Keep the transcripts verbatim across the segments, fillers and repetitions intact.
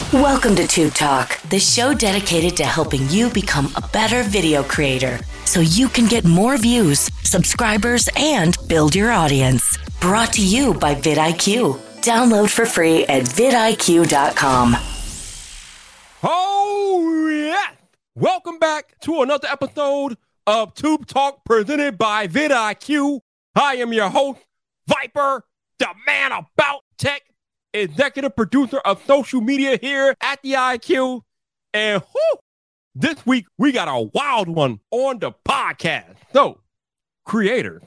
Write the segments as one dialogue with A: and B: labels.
A: Welcome to Tube Talk, the show dedicated to helping you become a better video creator so you can get more views, subscribers, and build your audience. Brought to you by vidIQ. Download for free at vidIQ dot com.
B: Oh, yeah. Welcome back to another episode of Tube Talk presented by vidIQ. I am your host, Viper, the man about tech, executive producer of social media here at the I Q. And whew, this week, we got a wild one on the podcast. So, creators,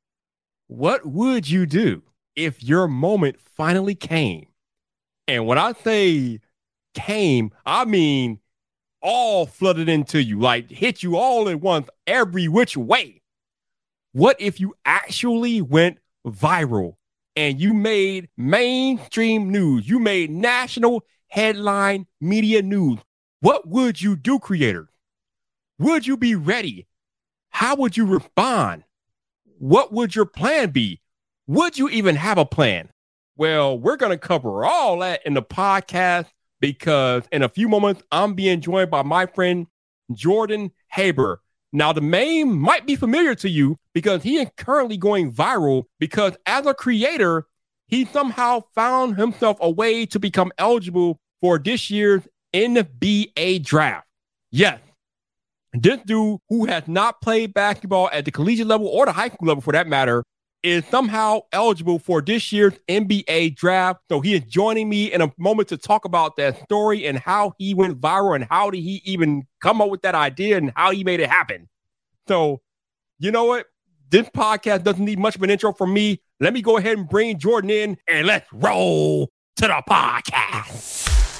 B: what would you do if your moment finally came? And when I say came, I mean all flooded into you, like hit you all at once, every which way. What if you actually went viral and you made mainstream news? You made national headline media news. What would you do, creators? Would you be ready? How would you respond? What would your plan be? Would you even have a plan? Well, we're going to cover all that in the podcast because in a few moments, I'm being joined by my friend, Jordan Haber. Now, the name might be familiar to you because he is currently going viral because as a creator, he somehow found himself a way to become eligible for this year's N B A draft. Yes, this dude who has not played basketball at the collegiate level or the high school level for that matter is somehow eligible for this year's N B A draft. So he is joining me in a moment to talk about that story and how he went viral and how did he even come up with that idea and how he made it happen. So, you know what? This podcast doesn't need much of an intro from me. Let me go ahead and bring Jordan in and let's roll to the podcast.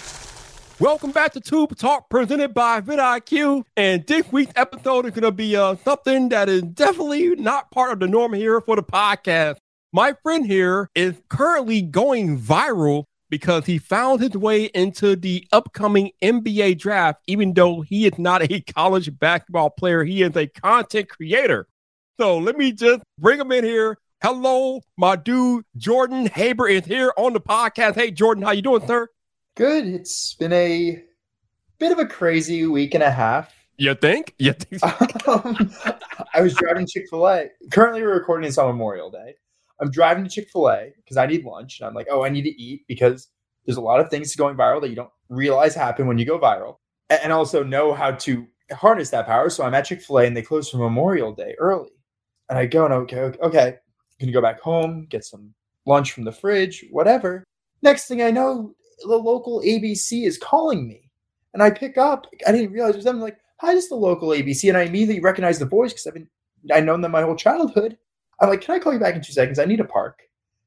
B: Welcome back to Tube Talk presented by vidIQ. And this week's episode is going to be uh, something that is definitely not part of the norm here for the podcast. My friend here is currently going viral because he found his way into the upcoming N B A draft, even though he is not a college basketball player. He is a content creator. So let me just bring him in here. Hello, my dude, Jordan Haber is here on the podcast. Hey, Jordan, how you doing, sir?
C: Good. It's been a bit of a crazy week and a half.
B: You think? You think so?
C: um, I was driving Chick-fil-A. Currently, we're recording this on Memorial Day. I'm driving to Chick-fil-A because I need lunch. And I'm like, oh, I need to eat because there's a lot of things going viral that you don't realize happen when you go viral. And also know how to harness that power. So I'm at Chick-fil-A and they close for Memorial Day early. And I go and okay, okay, okay. I'm going to go back home, get some lunch from the fridge, whatever. Next thing I know, the local A B C is calling me. And I pick up. I didn't realize it was them. I'm like, hi, this is the local A B C. And I immediately recognize the voice because I've been, I've known them my whole childhood. I'm like, can I call you back in two seconds? I need a park.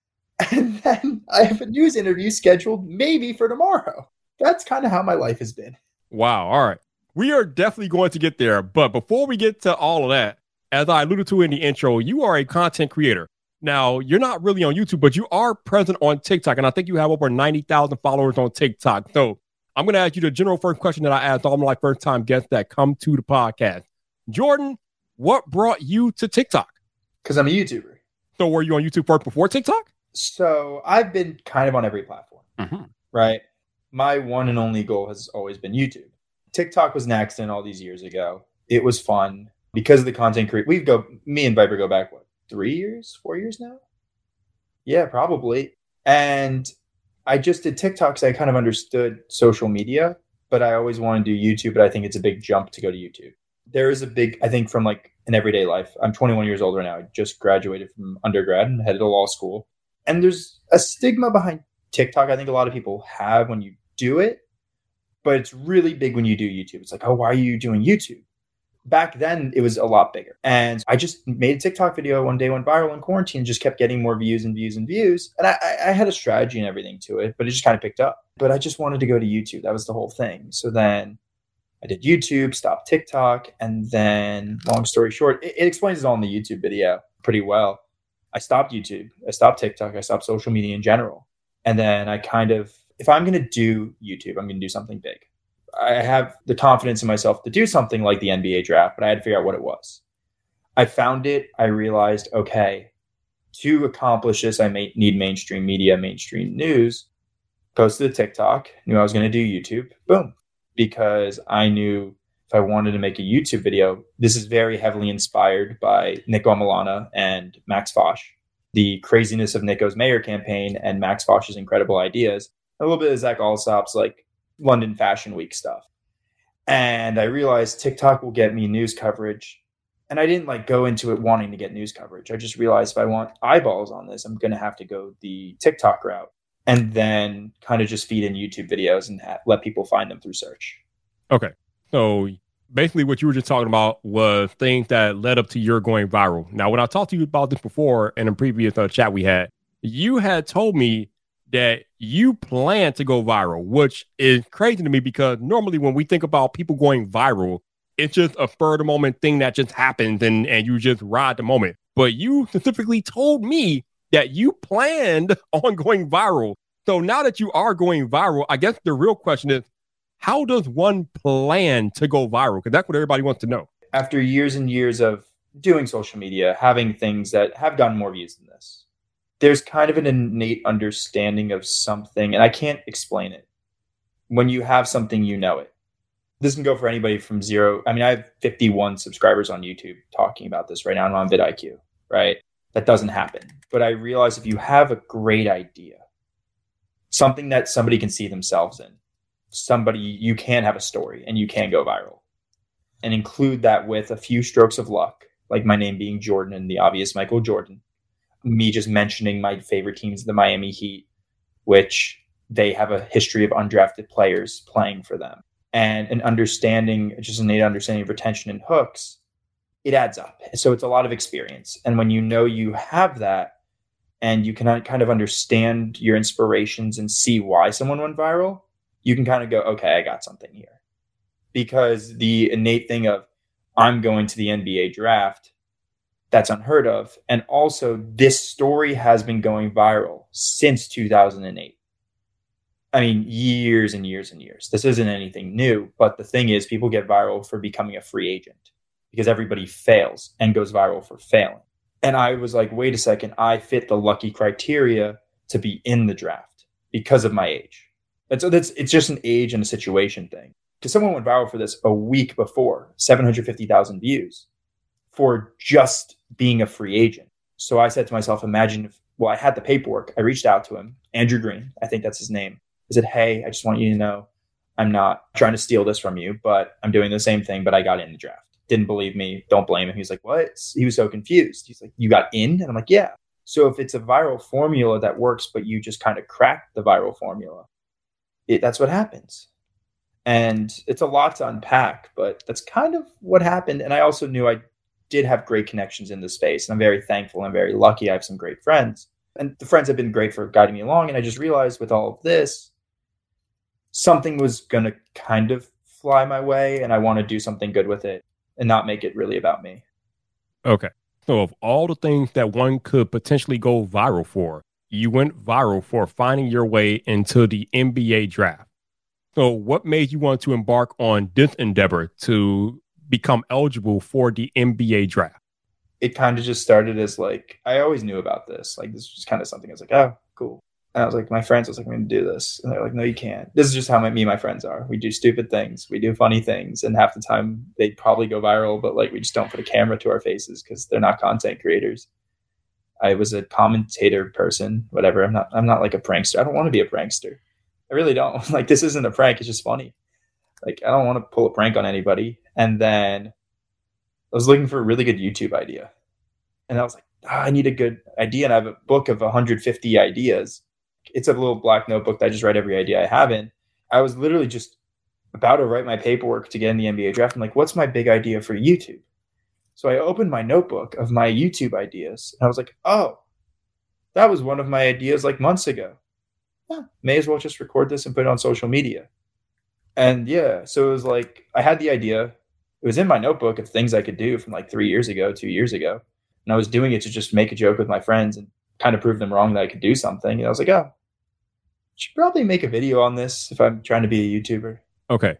C: And then I have a news interview scheduled maybe for tomorrow. That's kind of how my life has been.
B: Wow. All right. We are definitely going to get there. But before we get to all of that, as I alluded to in the intro, you are a content creator. Now, you're not really on YouTube, but you are present on TikTok. And I think you have over ninety thousand followers on TikTok. So I'm going to ask you the general first question that I asked all my first-time guests that come to the podcast. Jordan, what brought you to TikTok?
C: Because I'm a YouTuber.
B: So were you on YouTube first before TikTok?
C: So I've been kind of on every platform,
B: mm-hmm.
C: right? My one and only goal has always been YouTube. TikTok was an accident all these years ago. It was fun because of the content creation. We go, me and Viper go back, what, three years, four years now? Yeah, probably. And I just did TikTok because I kind of understood social media, but I always want to do YouTube, but I think it's a big jump to go to YouTube. There is a big, I think from like an everyday life. I'm twenty-one years old right now. I just graduated from undergrad and headed to law school. And there's a stigma behind TikTok I think a lot of people have when you do it, but it's really big when you do YouTube. It's like, oh, why are you doing YouTube? Back then, it was a lot bigger. And I just made a TikTok video one day, went viral in quarantine, just kept getting more views and views and views. And I, I had a strategy and everything to it, but it just kind of picked up. But I just wanted to go to YouTube. That was the whole thing. So then I did YouTube, stopped TikTok. And then, long story short, it, it explains it all in the YouTube video pretty well. I stopped YouTube. I stopped TikTok. I stopped social media in general. And then I kind of, if I'm going to do YouTube, I'm going to do something big. I have the confidence in myself to do something like the N B A draft, but I had to figure out what it was. I found it. I realized, okay, to accomplish this, I may need mainstream media, mainstream news. posted a TikTok, knew I was going to do YouTube. Boom. Because I knew if I wanted to make a YouTube video, this is very heavily inspired by Nico Milana and Max Fosh. The craziness of Nico's mayor campaign and Max Fosh's incredible ideas. A little bit of Zach Alsop's like London Fashion Week stuff. And I realized TikTok will get me news coverage. And I didn't like go into it wanting to get news coverage. I just realized if I want eyeballs on this, I'm going to have to go the TikTok route and then kind of just feed in YouTube videos and ha- let people find them through search.
B: Okay. So basically what you were just talking about was things that led up to your going viral. Now, when I talked to you about this before in a previous uh, chat we had, you had told me that you plan to go viral, which is crazy to me because normally when we think about people going viral, it's just a spur of the moment thing that just happens and, and you just ride the moment. But you specifically told me that you planned on going viral. So now that you are going viral, I guess the real question is, how does one plan to go viral? Because that's what everybody wants to know.
C: After years and years of doing social media, having things that have gotten more views than this, there's kind of an innate understanding of something, and I can't explain it. When you have something, you know it. This can go for anybody from zero. I mean, I have fifty-one subscribers on YouTube talking about this right now. I'm on vidIQ, right? That doesn't happen. But I realize if you have a great idea, something that somebody can see themselves in, somebody, you can have a story and you can go viral. And include that with a few strokes of luck, like my name being Jordan and the obvious Michael Jordan. Me just mentioning my favorite teams, the Miami Heat, which they have a history of undrafted players playing for them. And an understanding, just an innate understanding of retention and hooks, it adds up. So it's a lot of experience. And when you know you have that and you can kind of understand your inspirations and see why someone went viral, you can kind of go, okay, I got something here. Because the innate thing of I'm going to the N B A draft, that's unheard of. And also this story has been going viral since two thousand eight. I mean, years and years and years. This isn't anything new, but the thing is people get viral for becoming a free agent because everybody fails and goes viral for failing. And I was like, wait a second, I fit the lucky criteria to be in the draft because of my age. And so that's, it's just an age and a situation thing. Because someone went viral for this a week before, seven hundred fifty thousand views for just being a free agent. So I said to myself, imagine if, well, I had the paperwork. I reached out to him, Andrew Green, I think that's his name. I said, hey, I just want you to know I'm not trying to steal this from you, but I'm doing the same thing, but I got in the draft. Didn't believe me. Don't blame him. He's like, what? He was so confused. He's like, you got in? And I'm like, yeah. So if it's a viral formula that works, but you just kind of crack the viral formula, it, that's what happens. And it's a lot to unpack, but that's kind of what happened. And I also knew I did have great connections in the space. And I'm very thankful and very lucky. I have some great friends. And the friends have been great for guiding me along. And I just realized with all of this, something was going to kind of fly my way. And I want to do something good with it and not make it really about me.
B: Okay. So of all the things that one could potentially go viral for, you went viral for finding your way into the N B A draft. So what made you want to embark on this endeavor to become eligible for the N B A draft?
C: It kind of just started as like, I always knew about this. Like, this was kind of something I was like, oh, cool. And I was like, my friends, I was like, I'm going to do this. And they're like, no, you can't. This is just how my, me and my friends are. We do stupid things. We do funny things. And half the time they'd probably go viral, but like, we just don't put a camera to our faces because they're not content creators. I was a commentator person, whatever. I'm not, I'm not like a prankster. I don't want to be a prankster. I really don't. Like, this isn't a prank. It's just funny. Like, I don't want to pull a prank on anybody. And then I was looking for a really good YouTube idea. And I was like, oh, I need a good idea. And I have a book of one hundred fifty ideas. It's a little black notebook that I just write every idea I have in. I was literally just about to write my paperwork to get in the N B A draft. I'm like, what's my big idea for YouTube? So I opened my notebook of my YouTube ideas. And I was like, oh, that was one of my ideas like months ago. Yeah, may as well just record this and put it on social media. And yeah, so it was like, I had the idea. It was in my notebook of things I could do from like three years ago, two years ago. And I was doing it to just make a joke with my friends and kind of prove them wrong that I could do something. And I was like, oh, I should probably make a video on this if I'm trying to be a YouTuber.
B: Okay.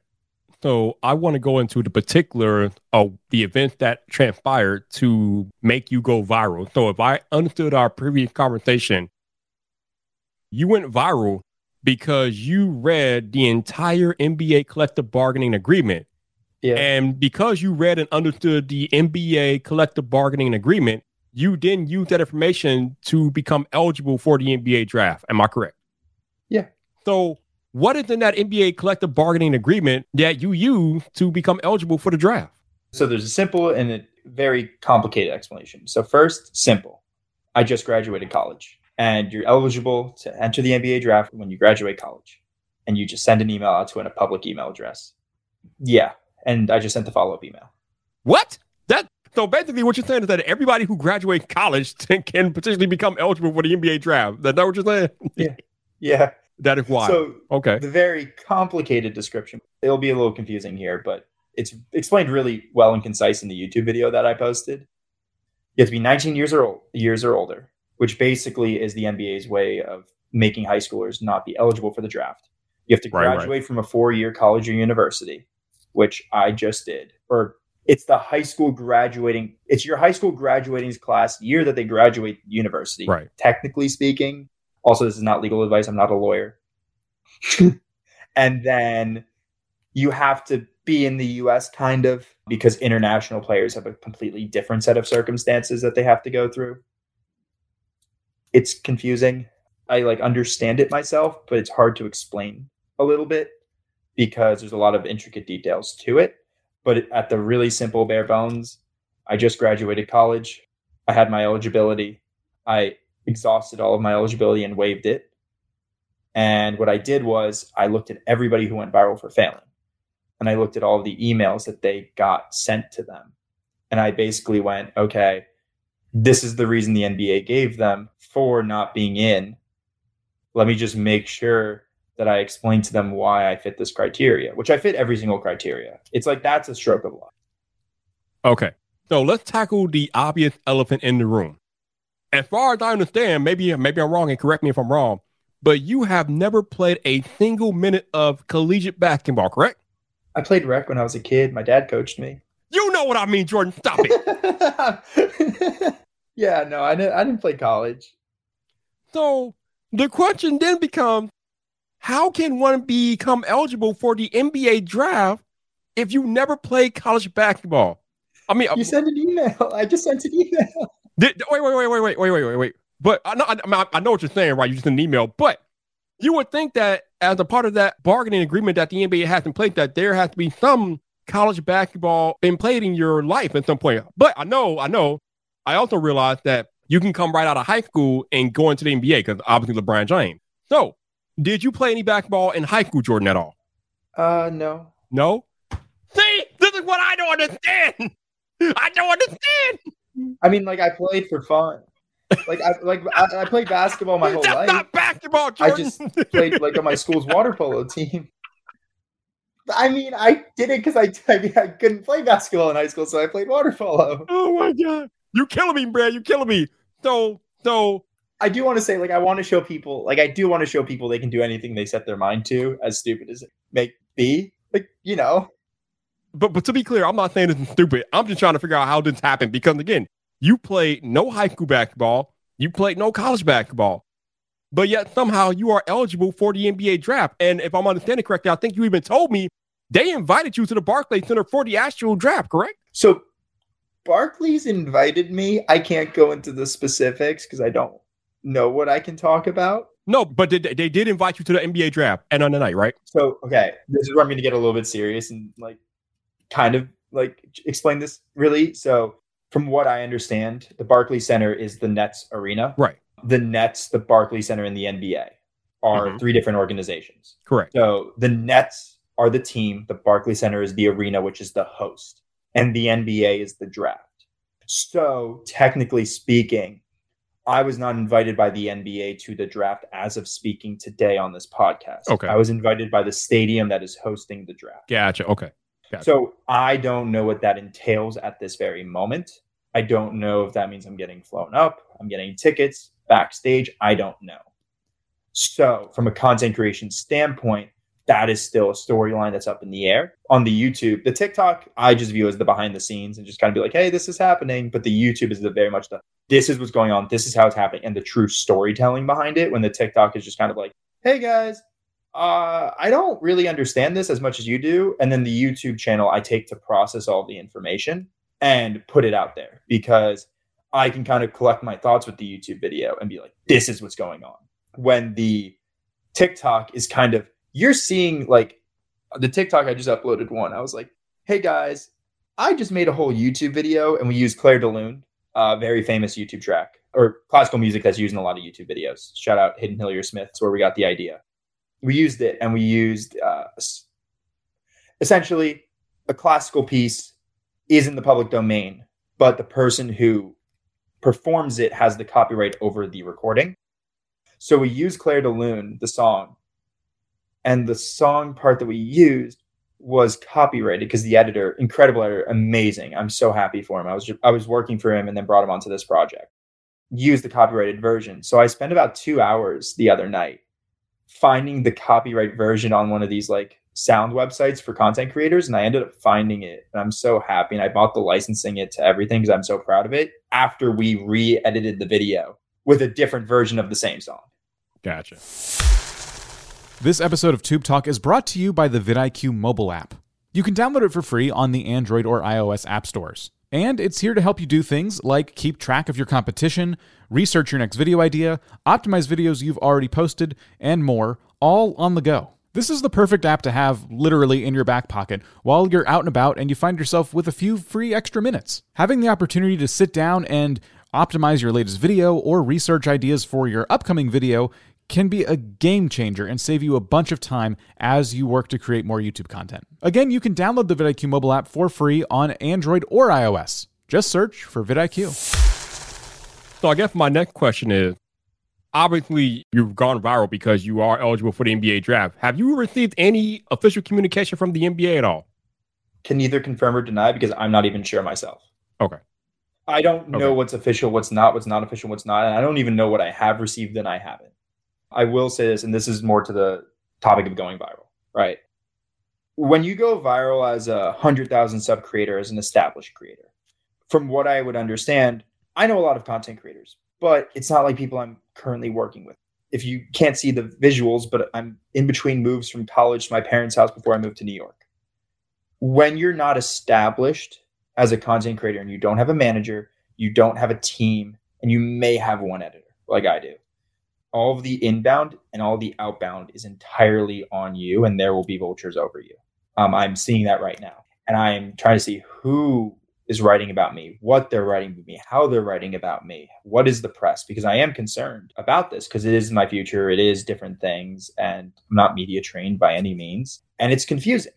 B: So I want to go into the particular of the events that transpired to make you go viral. So if I understood our previous conversation, you went viral because you read the entire N B A collective bargaining agreement.
C: Yeah.
B: And because you read and understood the N B A collective bargaining agreement, you then use that information to become eligible for the N B A draft. Am I correct?
C: Yeah.
B: So what is in that N B A collective bargaining agreement that you use to become eligible for the draft?
C: So there's a simple and a very complicated explanation. So first, simple. I just graduated college, and you're eligible to enter the N B A draft when you graduate college. And you just send an email out to a public email address. Yeah. And I just sent the follow-up email.
B: What? That so basically what you're saying is that everybody who graduates college can potentially become eligible for the N B A draft. Is that what you're saying?
C: Yeah. Yeah.
B: That is wild.
C: So
B: okay.
C: The very complicated description. It'll be a little confusing here, but it's explained really well and concise in the YouTube video that I posted. You have to be nineteen years or old, years or older, which basically is the N B A's way of making high schoolers not be eligible for the draft. You have to graduate right, right. from a four-year college or university, which I just did. Or it's the high school graduating. It's your high school graduating class year that they graduate university.
B: Right.
C: Technically speaking. Also, this is not legal advice. I'm not a lawyer. And then you have to be in the U S kind of, because international players have a completely different set of circumstances that they have to go through. It's confusing. I like understand it myself, but it's hard to explain a little bit because there's a lot of intricate details to it. But at the really simple bare bones, I just graduated college. I had my eligibility. I exhausted all of my eligibility and waived it. And what I did was I looked at everybody who went viral for failing. And I looked at all of the emails that they got sent to them. And I basically went, okay, this is the reason the N B A gave them for not being in. Let me just make sure that I explain to them why I fit this criteria, which I fit every single criteria. It's like, that's a stroke of luck.
B: Okay. So let's tackle the obvious elephant in the room. As far as I understand, maybe, maybe I'm wrong and correct me if I'm wrong, but you have never played a single minute of collegiate basketball, correct?
C: I played rec when I was a kid. My dad coached me.
B: You know what I mean, Jordan. Stop
C: it. Yeah, no, I didn't, I didn't play college.
B: So the question then becomes, how can one become eligible for the N B A draft if you never played college basketball? I mean,
C: you sent an email. I just sent an email.
B: Did, wait, wait, wait, wait, wait, wait, wait, wait, wait. But I know, I, I know what you're saying, right? You just sent an email, but you would think that as a part of that bargaining agreement that the N B A has in place, that there has to be some college basketball being played in your life at some point. But I know, I know, I also realized that you can come right out of high school and go into the N B A because obviously LeBron James. So, did you play any basketball in high school, Jordan, at all?
C: Uh, no.
B: No? See, this is what I don't understand. I don't understand.
C: I mean, like, I played for fun. Like, I like I, I played basketball my whole
B: That's
C: life.
B: That's not basketball, Jordan.
C: I just played, like, on my school's water polo team. I mean, I did it because I, I, I couldn't play basketball in high school, so I played water polo.
B: Oh, my God. You're killing me, Brad. You're killing me. So, so...
C: I do want to say, like, I want to show people, like, I do want to show people they can do anything they set their mind to, as stupid as it may be. Like, you know.
B: But but to be clear, I'm not saying this is stupid. I'm just trying to figure out how this happened. Because, again, you played no high school basketball. You played no college basketball. But yet, somehow, you are eligible for the N B A draft. And if I'm understanding correctly, I think you even told me they invited you to the Barclays Center for the actual draft, correct?
C: So, Barclays invited me. I can't go into the specifics because I don't know what I can talk about.
B: No, but they, they did invite you to the N B A draft and on the night, right?
C: So, okay, this is where I'm going to get a little bit serious and like kind of like explain this really. So, from what I understand, the Barclays Center is the Nets arena.
B: Right.
C: The Nets, the Barclays Center, and the N B A are mm-hmm. three different organizations.
B: Correct.
C: So, the Nets are the team. The Barclays Center is the arena, which is the host. And the N B A is the draft. So, technically speaking, I was not invited by the N B A to the draft as of speaking today on this podcast.
B: Okay.
C: I was invited by the stadium that is hosting the draft.
B: Gotcha. Okay. Gotcha.
C: So I don't know what that entails at this very moment. I don't know if that means I'm getting flown up, I'm getting tickets, backstage. I don't know. So from a content creation standpoint, that is still a storyline that's up in the air. On the YouTube, the TikTok, I just view as the behind the scenes and just kind of be like, hey, this is happening. But the YouTube is the very much the, this is what's going on. This is how it's happening. And the true storytelling behind it, when the TikTok is just kind of like, hey guys, Uh, I don't really understand this as much as you do. And then the YouTube channel I take to process all the information and put it out there because I can kind of collect my thoughts with the YouTube video and be like, this is what's going on. When the TikTok is kind of, you're seeing like the TikTok, I just uploaded one. I was like, hey guys, I just made a whole YouTube video and we used Claire de Lune, a very famous YouTube track or classical music that's used in a lot of YouTube videos. Shout out Hidden Hillier Smith. It's where we got the idea. We used it and we used uh, essentially a classical piece is in the public domain, but the person who performs it has the copyright over the recording. So we used Claire de Lune, the song, and the song part that we used was copyrighted because the editor, incredible editor, amazing. I'm so happy for him. I was just, I was working for him and then brought him onto this project. Used the copyrighted version. So I spent about two hours the other night finding the copyright version on one of these like sound websites for content creators. And I ended up finding it and I'm so happy. And I bought the licensing it to everything because I'm so proud of it after we re-edited the video with a different version of the same song.
B: Gotcha.
D: This episode of Tube Talk is brought to you by the vidIQ mobile app. You can download it for free on the Android or iOS app stores. And it's here to help you do things like keep track of your competition, research your next video idea, optimize videos you've already posted, and more, all on the go. This is the perfect app to have literally in your back pocket while you're out and about and you find yourself with a few free extra minutes. Having the opportunity to sit down and optimize your latest video or research ideas for your upcoming video can be a game changer and save you a bunch of time as you work to create more YouTube content. Again, you can download the vidIQ mobile app for free on Android or iOS. Just search for vidIQ.
B: So I guess my next question is, obviously you've gone viral because you are eligible for the N B A draft. Have you received any official communication from the N B A at all?
C: Can neither confirm or deny because I'm not even sure myself.
B: Okay.
C: I don't know
B: okay.
C: what's official, what's not, what's not official, what's not. And I don't even know what I have received and I haven't. I will say this, and this is more to the topic of going viral, right? When you go viral as a one hundred thousand sub creator, as an established creator, from what I would understand, I know a lot of content creators, but it's not like people I'm currently working with. If you can't see the visuals, but I'm in between moves from college to my parents' house before I moved to New York. When you're not established as a content creator and you don't have a manager, you don't have a team, and you may have one editor like I do, all of the inbound and all the outbound is entirely on you, and there will be vultures over you. Um, I'm seeing that right now. And I'm trying to see who is writing about me, what they're writing about me, how they're writing about me, what is the press, because I am concerned about this because it is my future. It is different things, and I'm not media trained by any means. And it's confusing.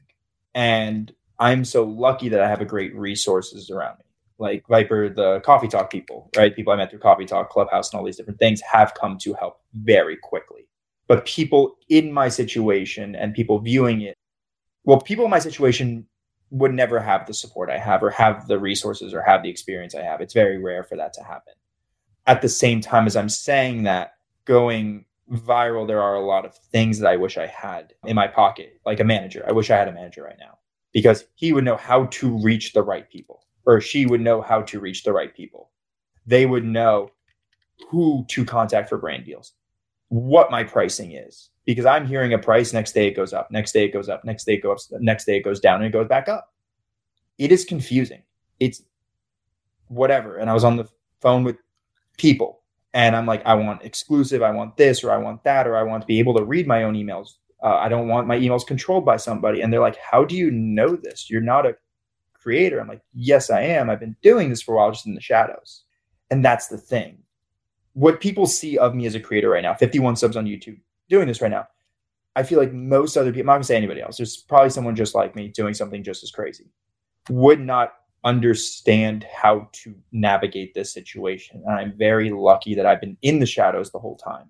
C: And I'm so lucky that I have a great resources around me. Like Viper, the Coffee Talk people, right? People I met through Coffee Talk, Clubhouse, and all these different things have come to help very quickly. But people in my situation and people viewing it, well, people in my situation would never have the support I have or have the resources or have the experience I have. It's very rare for that to happen. At the same time as I'm saying that, going viral, there are a lot of things that I wish I had in my pocket, like a manager. I wish I had a manager right now because he would know how to reach the right people. Or she would know how to reach the right people. They would know who to contact for brand deals, what my pricing is, because I'm hearing a price. Next day it goes up. Next day it goes up. Next day it goes up. Next day it goes down and it goes back up. It is confusing. It's whatever. And I was on the phone with people and I'm like, I want exclusive. I want this, or I want that, or I want to be able to read my own emails. Uh, I don't want my emails controlled by somebody. And they're like, how do you know this? You're not a creator. I'm like, yes, I am. I've been doing this for a while, just in the shadows. And that's the thing. What people see of me as a creator right now, fifty-one subs on YouTube, doing this right now, I feel like most other people, I'm not going to say anybody else, there's probably someone just like me doing something just as crazy, would not understand how to navigate this situation. And I'm very lucky that I've been in the shadows the whole time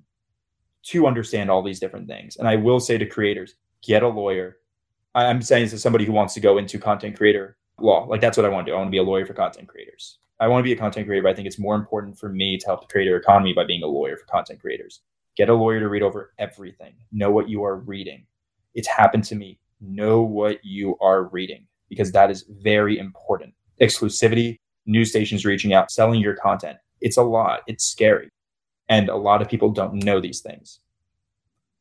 C: to understand all these different things. And I will say to creators, get a lawyer. I'm saying this as somebody who wants to go into content creator law. Like, that's what I want to do. I want to be a lawyer for content creators. I want to be a content creator, but I think it's more important for me to help the creator economy by being a lawyer for content creators. Get a lawyer to read over everything. Know what you are reading. It's happened to me. Know what you are reading, because that is very important. Exclusivity, news stations reaching out, selling your content. It's a lot. It's scary. And a lot of people don't know these things.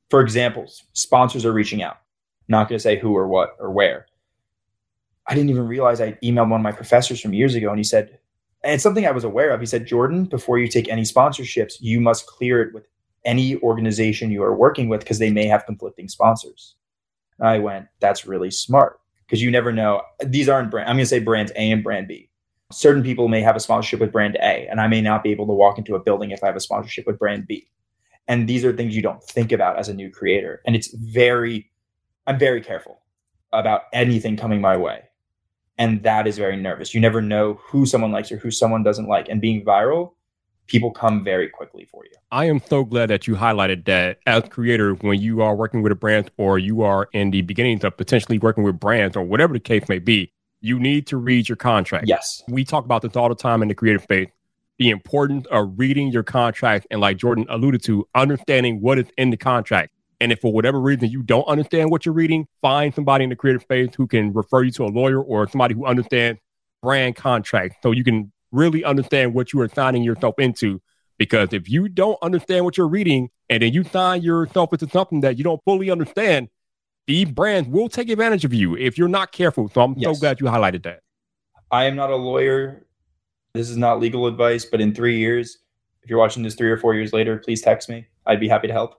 C: For examples, sponsors are reaching out. Not going to say who or what or where. I didn't even realize I emailed one of my professors from years ago, and he said, and it's something I was aware of. He said, Jordan, before you take any sponsorships, you must clear it with any organization you are working with because they may have conflicting sponsors. And I went, that's really smart because you never know. These aren't brand. I'm going to say brands A and brand B. Certain people may have a sponsorship with brand A, and I may not be able to walk into a building if I have a sponsorship with brand B. And these are things you don't think about as a new creator. And it's very, I'm very careful about anything coming my way. And that is very nervous. You never know who someone likes or who someone doesn't like. And being viral, people come very quickly for you.
B: I am so glad that you highlighted that as a creator, when you are working with a brand or you are in the beginnings of potentially working with brands or whatever the case may be, you need to read your contract.
C: Yes.
B: We talk about this all the time in the creative space, the importance of reading your contract. And like Jordan alluded to, understanding what is in the contract. And if for whatever reason you don't understand what you're reading, find somebody in the creative space who can refer you to a lawyer or somebody who understands brand contracts so you can really understand what you are signing yourself into. Because if you don't understand what you're reading and then you sign yourself into something that you don't fully understand, the brands will take advantage of you if you're not careful. So I'm
C: Yes.
B: so glad you highlighted that.
C: I am not a lawyer. This is not legal advice, but in three years, if you're watching this three or four years later, please text me. I'd be happy to help.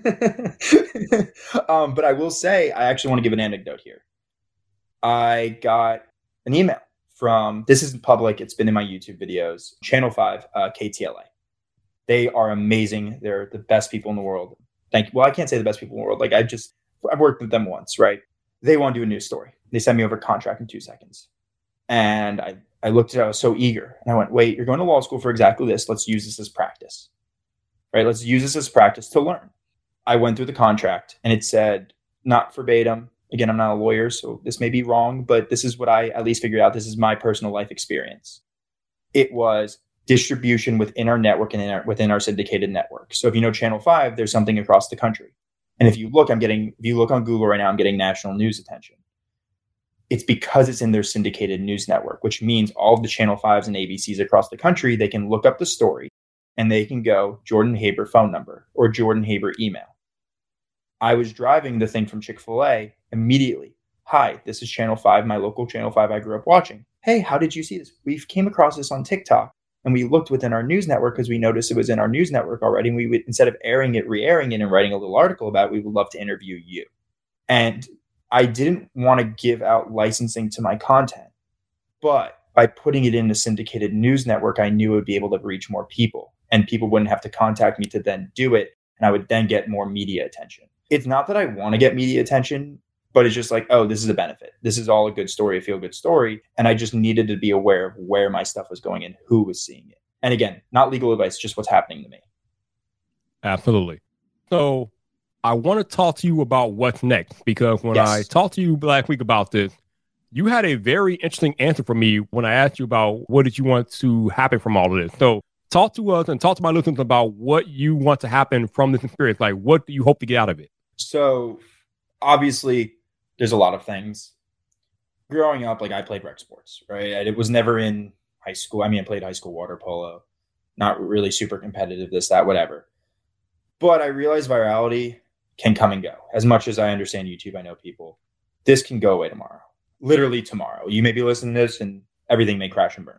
C: um, but I will say, I actually want to give an anecdote here. I got an email from, this isn't public, it's been in my YouTube videos, Channel five, uh, K T L A. They are amazing. They're the best people in the world. Thank you. Well, I can't say the best people in the world. Like I just, I've worked with them once, right? They want to do a news story. They sent me over a contract in two seconds. And I, I looked at it, I was so eager. And I went, wait, you're going to law school for exactly this. Let's use this as practice, right? Let's use this as practice to learn. I went through the contract and it said, not verbatim. Again, I'm not a lawyer, so this may be wrong, but this is what I at least figured out. This is my personal life experience. It was distribution within our network and in our, within our syndicated network. So if you know Channel five, there's something across the country. And if you look, I'm getting, if you look on Google right now, I'm getting national news attention. It's because it's in their syndicated news network, which means all of the Channel fives and A B Cs across the country, they can look up the story and they can go Jordan Haber phone number or Jordan Haber email. I was driving the thing from Chick-fil-A immediately. Hi, this is Channel five, my local Channel five I grew up watching. Hey, how did you see this? We came across this on TikTok and we looked within our news network because we noticed it was in our news network already. And we would, instead of airing it, re-airing it and writing a little article about it, we would love to interview you. And I didn't want to give out licensing to my content, but by putting it in a syndicated news network, I knew it would be able to reach more people and people wouldn't have to contact me to then do it. And I would then get more media attention. It's not that I want to get media attention, but it's just like, oh, this is a benefit. This is all a good story, a feel good story. And I just needed to be aware of where my stuff was going and who was seeing it. And again, not legal advice, just what's happening to me.
B: Absolutely. So I want to talk to you about what's next, because when
C: Yes.
B: I talked to you last week about this, you had a very interesting answer for me when I asked you about what did you want to happen from all of this. So talk to us and talk to my listeners about what you want to happen from this experience. Like, what do you hope to get out of it?
C: So obviously there's a lot of things. Growing up, like I played rec sports, right? It was never in high school. I mean, I played high school water polo, not really super competitive, this, that, whatever. But I realized virality can come and go. As much as I understand YouTube, I know people, this can go away tomorrow, literally tomorrow. You may be listening to this and everything may crash and burn.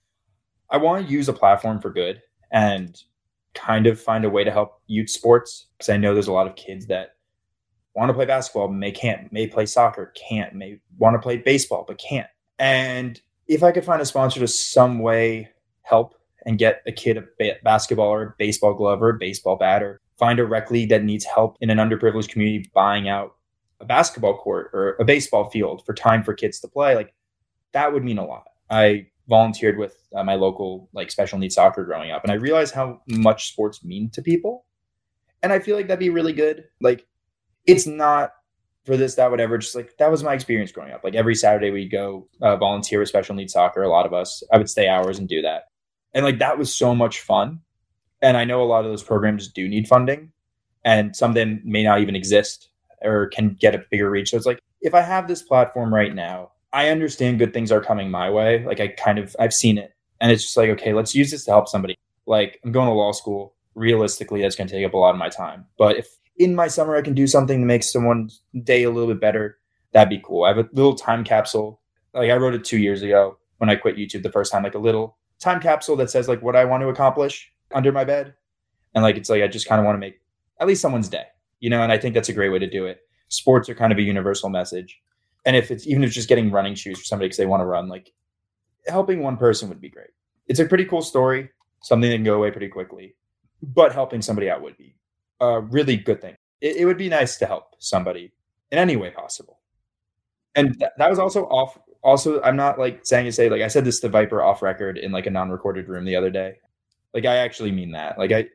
C: I want to use a platform for good and kind of find a way to help youth sports, because I know there's a lot of kids that want to play basketball, but may can't, may play soccer, can't, may want to play baseball, but can't. And if I could find a sponsor to some way help and get a kid a ba- basketball or a baseball glove or a baseball bat, or find a rec league that needs help in an underprivileged community buying out a basketball court or a baseball field for time for kids to play, like that would mean a lot. I volunteered with uh, my local like special needs soccer growing up, and I realized how much sports mean to people. And I feel like that'd be really good. Like, it's not for this, that, whatever. Just like, that was my experience growing up. Like every Saturday we'd go uh, volunteer with special needs soccer. A lot of us, I would stay hours and do that. And like, that was so much fun. And I know a lot of those programs do need funding, and some of them may not even exist or can get a bigger reach. So it's like, if I have this platform right now, I understand good things are coming my way. Like I kind of, I've seen it, and it's just like, okay, let's use this to help somebody. Like I'm going to law school. Realistically, that's going to take up a lot of my time. But if, in my summer I can do something to make someone's day a little bit better, that'd be cool. I have a little time capsule. Like I wrote it two years ago when I quit YouTube the first time, like a little time capsule that says like what I want to accomplish under my bed. And like, it's like, I just kind of want to make at least someone's day, you know? And I think that's a great way to do it. Sports are kind of a universal message. And if it's, even if it's just getting running shoes for somebody because they want to run, like helping one person would be great. It's a pretty cool story, something that can go away pretty quickly, but helping somebody out would be a really good thing. It, it would be nice to help somebody in any way possible. And th- that was also off. Also, I'm not like saying to say, like I said this to Viper off record in like a non-recorded room the other day. Like I actually mean that. Like I,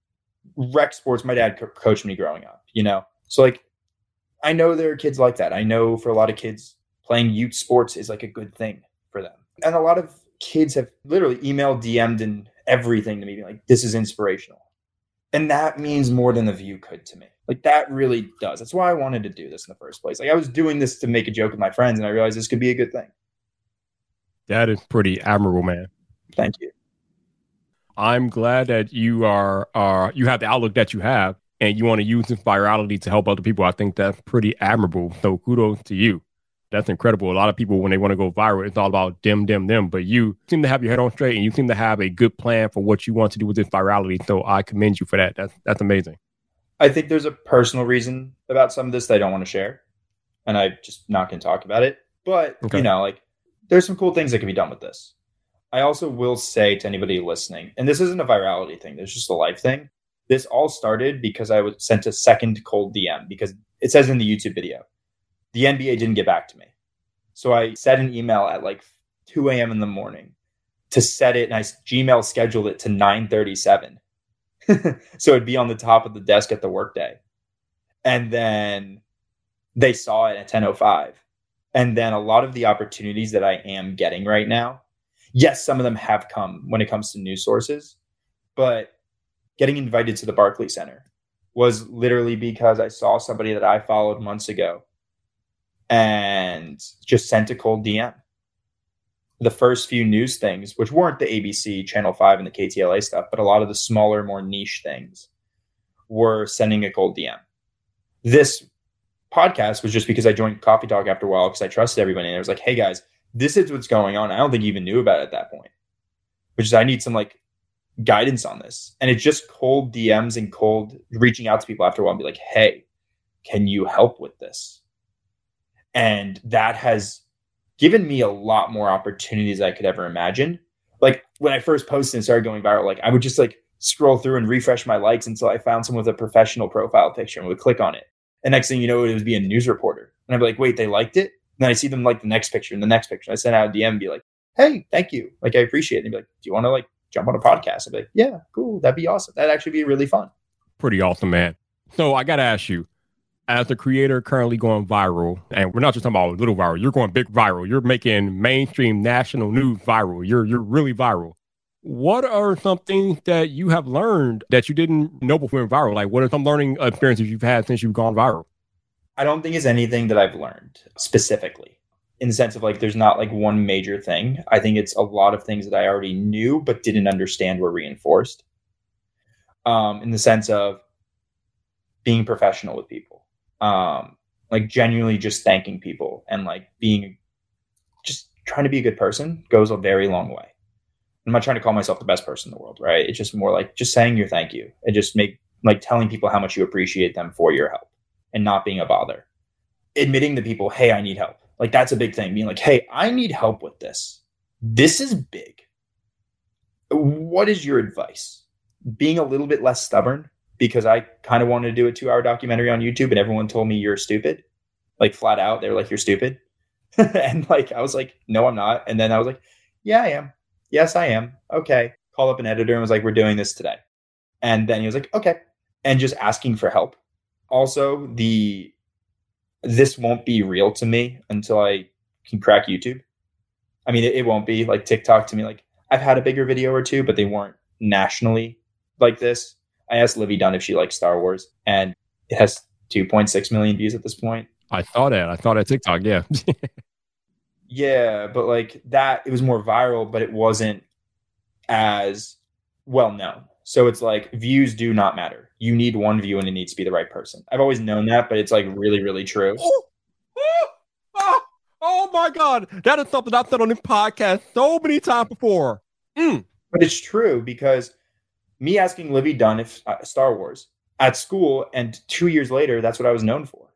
C: rec sports, my dad co- coached me growing up, you know? So like, I know there are kids like that. I know for a lot of kids playing youth sports is like a good thing for them. And a lot of kids have literally emailed, D M'd and everything to me being like, this is inspirational. And that means more than the view could to me. Like that really does. That's why I wanted to do this in the first place. Like I was doing this to make a joke with my friends and I realized this could be a good thing.
B: That is pretty admirable, man.
C: Thank you.
B: I'm glad that you are, are you have the outlook that you have and you want to use this virality to help other people. I think that's pretty admirable. So kudos to you. That's incredible. A lot of people, when they want to go viral, it's all about them, them, them. But you seem to have your head on straight and you seem to have a good plan for what you want to do with this virality. So I commend you for that. That's that's amazing.
C: I think there's a personal reason about some of this that I don't want to share. And I'm just not going to talk about it. But, okay. you know, like there's some cool things that can be done with this. I also will say to anybody listening, and this isn't a virality thing, there's just a life thing. This all started because I was sent a second cold D M because it says in the YouTube video, the N B A didn't get back to me. So I sent an email at like two a.m. in the morning to set it, and I Gmail scheduled it to nine thirty-seven. So it'd be on the top of the desk at the workday. And then they saw it at ten oh five. And then a lot of the opportunities that I am getting right now, yes, some of them have come when it comes to news sources, but getting invited to the Barclays Center was literally because I saw somebody that I followed months ago and just sent a cold D M. The first few news things, which weren't the A B C, Channel five, and the K T L A stuff, but a lot of the smaller, more niche things were sending a cold D M. This podcast was just because I joined Coffee Talk after a while because I trusted everybody. And I was like, hey, guys, this is what's going on. I don't think you even knew about it at that point, which is I need some like guidance on this. And it's just cold D Ms and cold reaching out to people after a while and be like, hey, can you help with this? And that has given me a lot more opportunities I could ever imagine. Like when I first posted and started going viral, like I would just like scroll through and refresh my likes until I found someone with a professional profile picture and would click on it. And next thing you know, it would be a news reporter. And I'd be like, wait, they liked it? And then I see them like the next picture and the next picture. I send out a D M and be like, hey, thank you. Like, I appreciate it. And they'd be like, do you want to like jump on a podcast? I'd be like, yeah, cool. That'd be awesome. That'd actually be really fun.
B: Pretty awesome, man. So I got to ask you, as a creator currently going viral, and we're not just talking about little viral, you're going big viral. You're making mainstream national news viral. You're you're really viral. What are some things that you have learned that you didn't know before you went viral? Like, what are some learning experiences you've had since you've gone viral?
C: I don't think it's anything that I've learned specifically in the sense of like, there's not like one major thing. I think it's a lot of things that I already knew, but didn't understand were reinforced. Um, in the sense of being professional with people, um, like genuinely just thanking people and like being, just trying to be a good person goes a very long way. I'm not trying to call myself the best person in the world, right? It's just more like just saying your thank you and just make like telling people how much you appreciate them for your help and not being a bother. Admitting to people, hey, I need help. Like that's a big thing. Being like, hey, I need help with this. This is big. What is your advice? Being a little bit less stubborn because I kind of wanted to do a two hour documentary on YouTube and everyone told me you're stupid. Like flat out. They were like, you're stupid. And like, I was like, no, I'm not. And then I was like, yeah, I am. Yes, I am. Okay. Call up an editor and was like, we're doing this today. And then he was like, okay. And just asking for help. Also, the this won't be real to me until I can crack YouTube. I mean, it, it won't be like TikTok to me. Like I've had a bigger video or two, but they weren't nationally like this. I asked Livy Dunn if she likes Star Wars, and it has two point six million views at this point.
B: I saw that. I saw that TikTok. Yeah.
C: Yeah, but like that, it was more viral, but it wasn't as well known. So it's like views do not matter. You need one view and it needs to be the right person. I've always known that, but it's like really, really true.
B: Oh, oh, oh, oh my God. That is something I've said on this podcast so many times before. Mm.
C: But it's true because me asking Livy Dunn if uh, Star Wars at school, and two years later, that's what I was known for.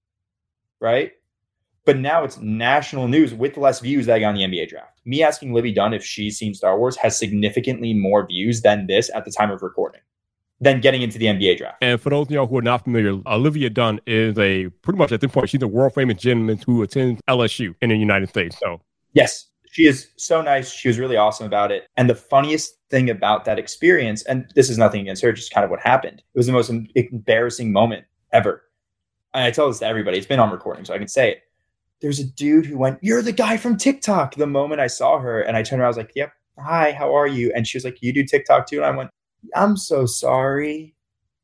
C: Right? But now it's national news with less views that I got on the N B A draft. Me asking Livy Dunn if she's seen Star Wars has significantly more views than this at the time of recording, than getting into the N B A draft.
B: And for those of y'all who are not familiar, Olivia Dunn is a, pretty much at this point, she's a world famous gentleman who attends L S U in the United States. So
C: yes, she is so nice. She was really awesome about it. And the funniest thing about that experience, and this is nothing against her, just kind of what happened. It was the most embarrassing moment ever. And I tell this to everybody. It's been on recording, so I can say it. There's a dude who went, "You're the guy from TikTok." The moment I saw her, and I turned around, I was like, "Yep, hi, how are you?" And she was like, "You do TikTok too?" And I went, "I'm so sorry."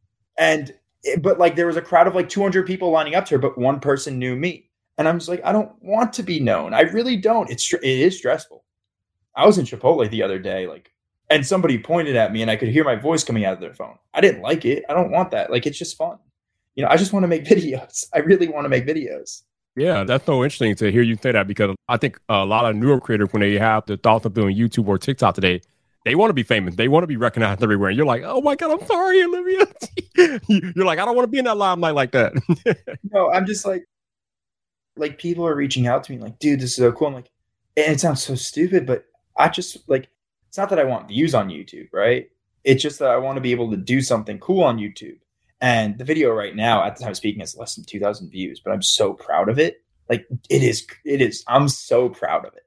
C: And, but like, there was a crowd of like two hundred people lining up to her, but one person knew me. And I'm just like, I don't want to be known. I really don't. It's, it is stressful. I was in Chipotle the other day, like, and somebody pointed at me and I could hear my voice coming out of their phone. I didn't like it. I don't want that. Like, it's just fun. You know, I just want to make videos. I really want to make videos.
B: Yeah, that's so interesting to hear you say that, because I think a lot of newer creators, when they have the thoughts of doing YouTube or TikTok today, they want to be famous. They want to be recognized everywhere. And you're like, "Oh my God, I'm sorry, Olivia." You're like, "I don't want to be in that limelight like that."
C: No, I'm just like, like people are reaching out to me like, "Dude, this is so cool." I'm like, and it sounds so stupid, but I just like, it's not that I want views on YouTube, right? It's just that I want to be able to do something cool on YouTube. And the video right now, at the time of speaking, has less than two thousand views, but I'm so proud of it. Like, it is, it is, I'm so proud of it.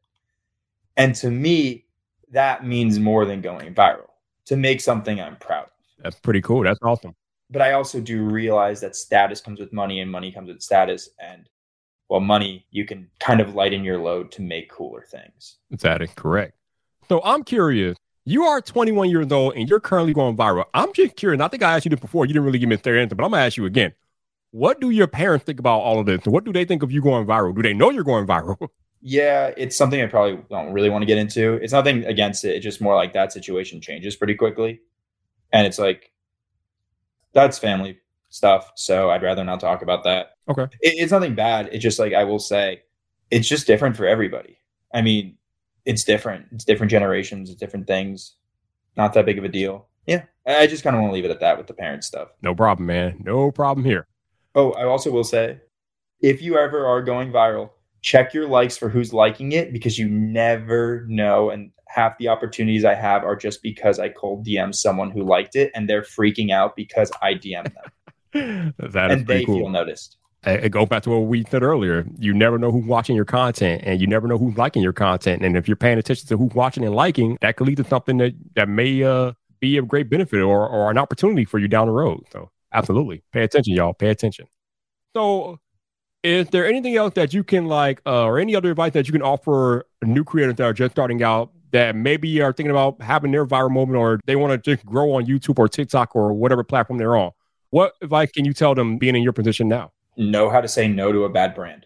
C: And to me, that means more than going viral. To make something I'm proud of.
B: That's pretty cool. That's awesome.
C: But I also do realize that status comes with money and money comes with status. And well, money, you can kind of lighten your load to make cooler things.
B: That is correct. So I'm curious. You are twenty-one years old and you're currently going viral. I'm just curious. I think I asked you this before. You didn't really give me a fair answer, but I'm going to ask you again. What do your parents think about all of this? What do they think of you going viral? Do they know you're going viral?
C: Yeah, it's something I probably don't really want to get into. It's nothing against it. It's just more like that situation changes pretty quickly. And it's like, that's family stuff. So I'd rather not talk about that.
B: Okay.
C: It, it's nothing bad. It's just like, I will say, it's just different for everybody. I mean, it's different. It's different generations. It's different things. Not that big of a deal. Yeah. I just kind of want to leave it at that with the parent stuff.
B: No problem, man. No problem here.
C: Oh, I also will say, if you ever are going viral, check your likes for who's liking it, because you never know. And half the opportunities I have are just because I cold D M someone who liked it and they're freaking out because I D M'd them.
B: That is
C: and
B: pretty
C: they
B: cool.
C: feel noticed.
B: It goes back to what we said earlier. You never know who's watching your content, and you never know who's liking your content. And if you're paying attention to who's watching and liking, that could lead to something that, that may uh, be of great benefit or, or an opportunity for you down the road. So absolutely. Pay attention, y'all. Pay attention. So is there anything else that you can like, uh, or any other advice that you can offer new creators that are just starting out that maybe are thinking about having their viral moment, or they want to just grow on YouTube or TikTok or whatever platform they're on? What advice can you tell them being in your position now?
C: Know how to say no to a bad brand.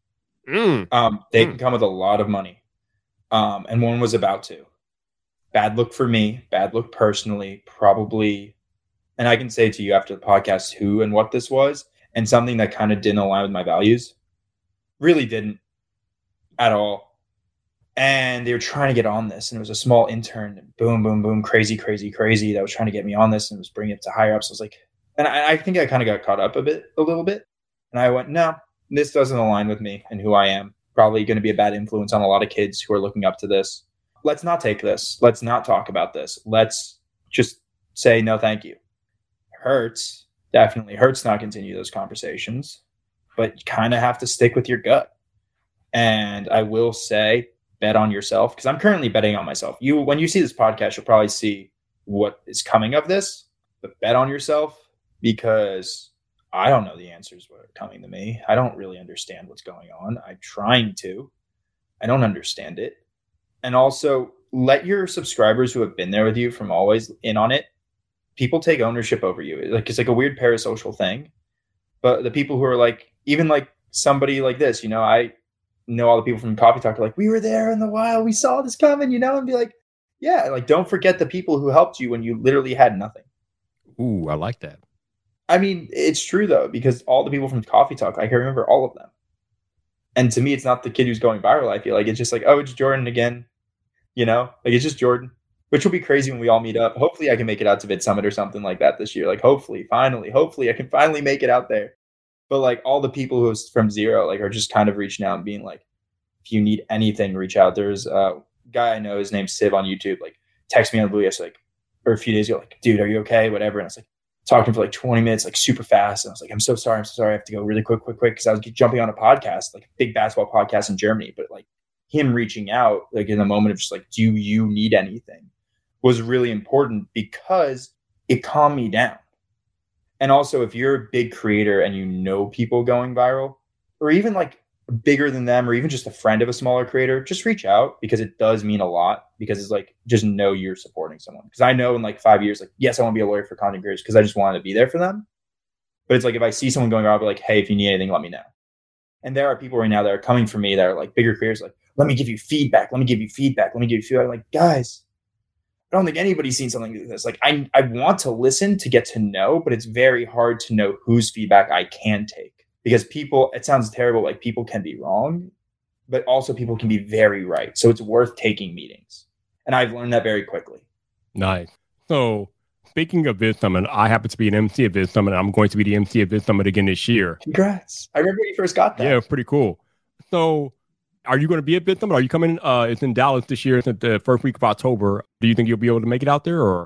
B: Mm.
C: Um, they
B: Mm.
C: can come with a lot of money. Um, and one was about to. Bad look for me, bad look personally, probably. And I can say to you after the podcast who and what this was, and something that kind of didn't align with my values. Really didn't at all. And they were trying to get on this, and it was a small intern, and boom, boom, boom, crazy, crazy, crazy, that was trying to get me on this and was bringing it to higher ups. I was like, and I, I think I kind of got caught up a bit, a little bit. And I went, no, this doesn't align with me and who I am. Probably going to be a bad influence on a lot of kids who are looking up to this. Let's not take this. Let's not talk about this. Let's just say, no, thank you. Hurts. Definitely hurts to not continue those conversations, but you kind of have to stick with your gut. And I will say, bet on yourself, because I'm currently betting on myself. You, when you see this podcast, you'll probably see what is coming of this, but bet on yourself, because I don't know the answers that are coming to me. I don't really understand what's going on. I'm trying to. I don't understand it. And also, let your subscribers who have been there with you from always in on it, people take ownership over you. Like, it's like a weird parasocial thing. But the people who are like, even like somebody like this, you know, I know all the people from Coffee Talk are like, we were there in the wild. We saw this coming, you know, and be like, Yeah, like don't forget the people who helped you when you literally had nothing.
B: Ooh, I like that.
C: I mean, it's true though, because all the people from Coffee Talk, I can remember all of them. And to me, it's not the kid who's going viral. I feel like it's just like, oh, it's Jordan again. You know, like it's just Jordan, which will be crazy when we all meet up. Hopefully I can make it out to Vid Summit or something like that this year. Like hopefully, finally, hopefully I can finally make it out there. But like all the people who was from zero, like are just kind of reaching out and being like, if you need anything, reach out. There's a guy I know, his name's Siv on YouTube, like text me on Blue yesterday, like, or a few days ago, like, dude, are you okay? Whatever. And I was like, talking for like twenty minutes, like super fast. And I was like, I'm so sorry. I'm so sorry. I have to go really quick, quick, quick. Cause I was jumping on a podcast, like a big basketball podcast in Germany. But like him reaching out, like in the moment of just like, do you need anything, was really important because it calmed me down. And also if you're a big creator and you know people going viral, or even like bigger than them, or even just a friend of a smaller creator, just reach out, because it does mean a lot. Because it's like, just know you're supporting someone. Because I know in like five years, like, yes, I want to be a lawyer for content creators because I just wanted to be there for them. But it's like, if I see someone going viral, I'll be like, hey, if you need anything, let me know. And there are people right now that are coming for me that are like bigger creators, like, let me give you feedback. Let me give you feedback. Let me give you feedback. I'm like, guys, I don't think anybody's seen something like this. Like, I, I want to listen to get to know, but it's very hard to know whose feedback I can take. Because people, it sounds terrible, like people can be wrong, but also people can be very right. So it's worth taking meetings. And I've learned that very quickly.
B: Nice. So speaking of Vid Summit, I happen to be an M C at Vid Summit, and I'm going to be the M C at Vid Summit again this year.
C: Congrats. I remember when you first got that.
B: Yeah, pretty cool. So are you going to be at Vid Summit? Are you coming? Uh, it's in Dallas this year. It's at the first week of October. Do you think you'll be able to make it out there, or?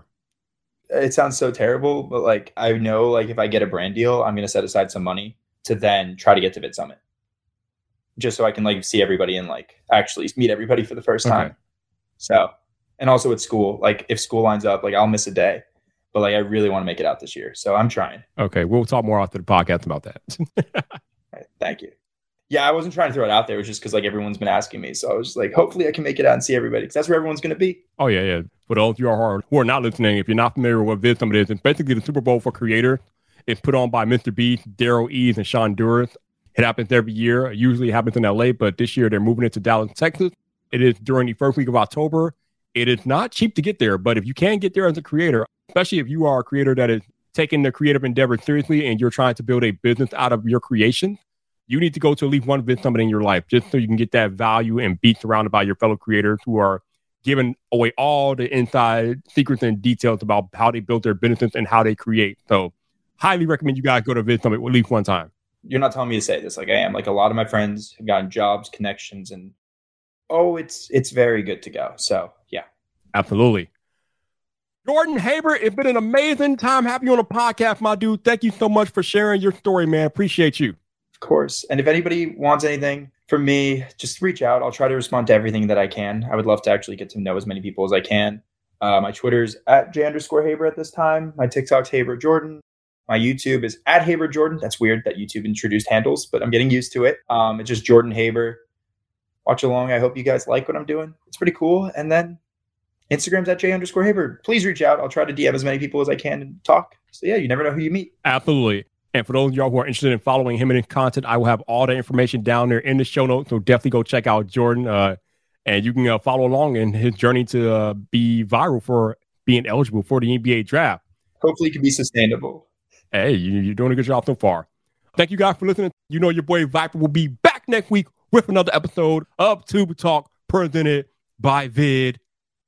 C: It sounds so terrible, but like, I know like if I get a brand deal, I'm going to set aside some money to then try to get to Vid Summit, just so I can like see everybody and like actually meet everybody for the first time. Okay. So, and also at school, like if school lines up, like I'll miss a day, but like I really want to make it out this year. So I'm trying.
B: Okay. We'll talk more after the podcast about that.
C: Right, thank you. Yeah. I wasn't trying to throw it out there. It was just cause like everyone's been asking me. So I was just like, hopefully I can make it out and see everybody, because that's where everyone's going to be.
B: Oh yeah. Yeah. For those of you who are not listening, if you're not familiar with what Vid Summit is, it's basically the Super Bowl for creators. It's put on by Mister Beast, Daryl Eves, and Sean Duras. It happens every year. It usually happens in L A, but this year they're moving it to Dallas, Texas. It is during the first week of October. It is not cheap to get there, but if you can get there as a creator, especially if you are a creator that is taking the creative endeavor seriously and you're trying to build a business out of your creation, you need to go to at least one Vid Summit in your life, just so you can get that value and be surrounded by your fellow creators who are giving away all the inside secrets and details about how they build their businesses and how they create. So highly recommend you guys go to Vid Summit at least one time.
C: You're not telling me to say this, like I am. Like a lot of my friends have gotten jobs, connections, and oh, it's it's very good to go. So yeah,
B: absolutely. Jordan Haber, it's been an amazing time having you on the podcast, my dude. Thank you so much for sharing your story, man. Appreciate you.
C: Of course. And if anybody wants anything from me, just reach out. I'll try to respond to everything that I can. I would love to actually get to know as many people as I can. Uh, my Twitter's at J underscore Haber at this time. My TikTok's Haber Jordan. My YouTube is at Haber Jordan. That's weird that YouTube introduced handles, but I'm getting used to it. Um, it's just Jordan Haber. Watch along. I hope you guys like what I'm doing. It's pretty cool. And then Instagram's at J underscore Haber. Please reach out. I'll try to D M as many people as I can and talk. So yeah, you never know who you meet.
B: Absolutely. And for those of y'all who are interested in following him and his content, I will have all the information down there in the show notes. So definitely go check out Jordan. Uh, and you can uh, follow along in his journey to uh, be viral for being eligible for the N B A draft.
C: Hopefully it can be sustainable.
B: Hey, you, you're doing a good job so far. Thank you guys for listening. You know your boy Viper will be back next week with another episode of Tube Talk presented by vidIQ.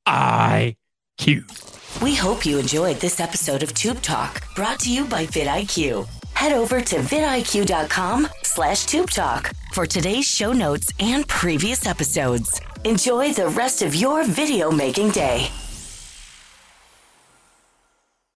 A: We hope you enjoyed this episode of Tube Talk, brought to you by vidIQ. Head over to vidIQ.com slash Tube Talk for today's show notes and previous episodes. Enjoy the rest of your video making day.